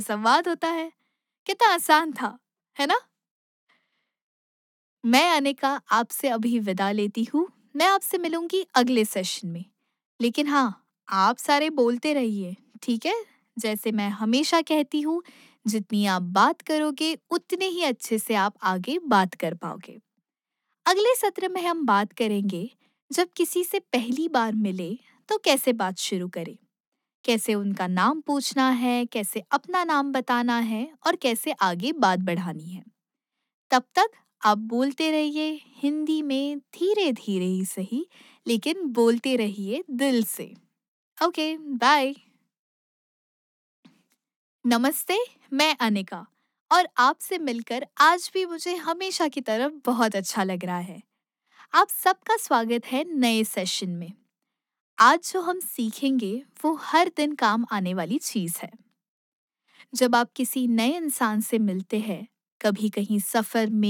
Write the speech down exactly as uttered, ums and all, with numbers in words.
संवाद होता है। कितना आसान था, है ना? मैं अनिका आपसे अभी विदा लेती हूँ। मैं आपसे मिलूंगी अगले सेशन में। लेकिन हाँ, आप सारे बोलते रहिए, ठीक है? जैसे मैं हमेशा कहती हूँ, जितनी आप बात करोगे, उतने ही अच्छे से आप आगे बात कर पाओगे। अगले सत्र में हम बात करेंगे, जब किसी से पहली बार मिले, तो कैसे बात शुरू करें? कैसे उनका नाम पूछना है, कैसे अपना नाम बताना है और कैसे आगे बात बढ़ानी है। तब तक आप बोलते रहिए हिंदी में, धीरे धीरे ही सही, लेकिन बोलते रहिए दिल से। Okay, bye. नमस्ते, मैं अनिका, और आपसे मिलकर आज भी मुझे हमेशा की तरह बहुत अच्छा लग रहा है। आप सबका स्वागत है नए सेशन में। आज जो हम सीखेंगे वो हर दिन काम आने वाली चीज है। जब आप किसी नए इंसान से मिलते हैं, कभी कहीं सफर में